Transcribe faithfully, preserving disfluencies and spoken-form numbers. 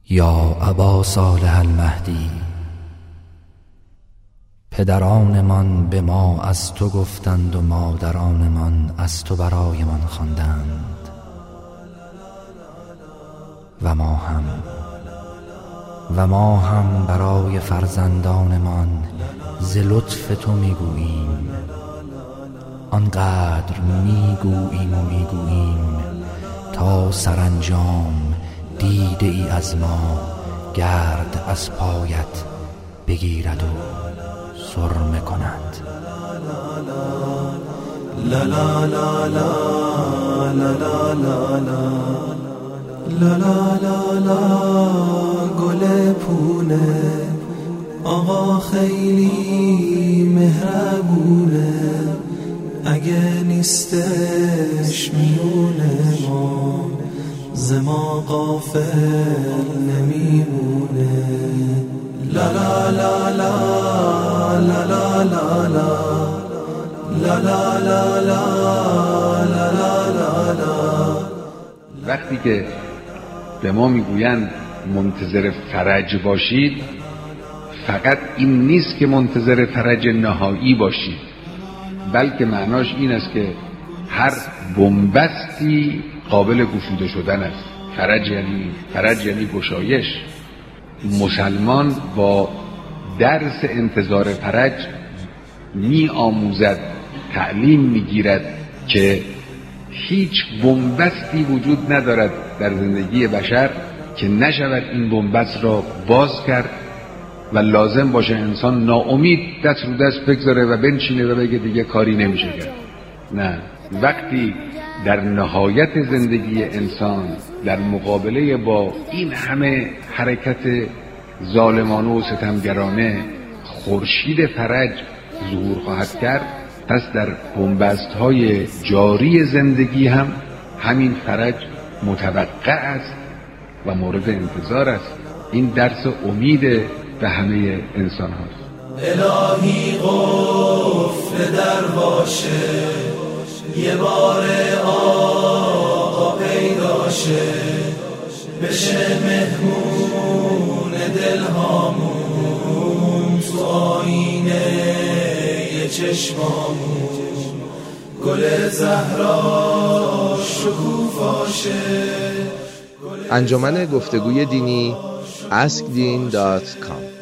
یا ابا صالح المهدی، پدرانمان به ما از تو گفتند و مادرانمان از تو برایمان خواندند و ما هم و ما هم برای فرزندانمان ز لطف تو میگوییم، آنقدر میگوییم و میگوییم تا سرانجام دیده ای از ما گرد از پایت بگیرد و سرمه کند. لا لا لا لا لا لا لا لا لا لا لا گل پونه آقا خیلی مهربونه، اگه نیستش میونه ما ز ما غافل نمیمونه. لا لا لا لا لا لا لا لا لا لا لا لا لا. وقتی که به ما میگویند منتظر فرج باشید، فقط این نیست که منتظر فرج نهایی باشید، بلکه معناش این است که هر بنبستی قابل گشوده شدن است. فرج یعنی فرج یعنی گشایش. مسلمان با درس انتظار فرج می آموزد، تعلیم می گیرد که هیچ بنبستی وجود ندارد در زندگی بشر که نشود این بنبست را باز کرد و لازم باشه انسان ناامید دست رو دست بگذاره و بنشینه و بگه دیگه کاری نمیشه کرد. نه، وقتی در نهایت زندگی انسان در مقابله با این همه حرکت ظالمانه و ستمگرانه خورشید فرج ظهور خواهد کرد، پس در بنبست‌های جاری زندگی هم همین فرج متوقع است و مورد انتظار است. این درس امید به همه انسان هاست. الهی قفل در باشه، یه بار آقا پیدا شه، بشه مهمون دلهامون تو آینه یه چشمامون، گل زهرا شکوفاشه. انجمن گفتگوی دینی اسک دین دات کام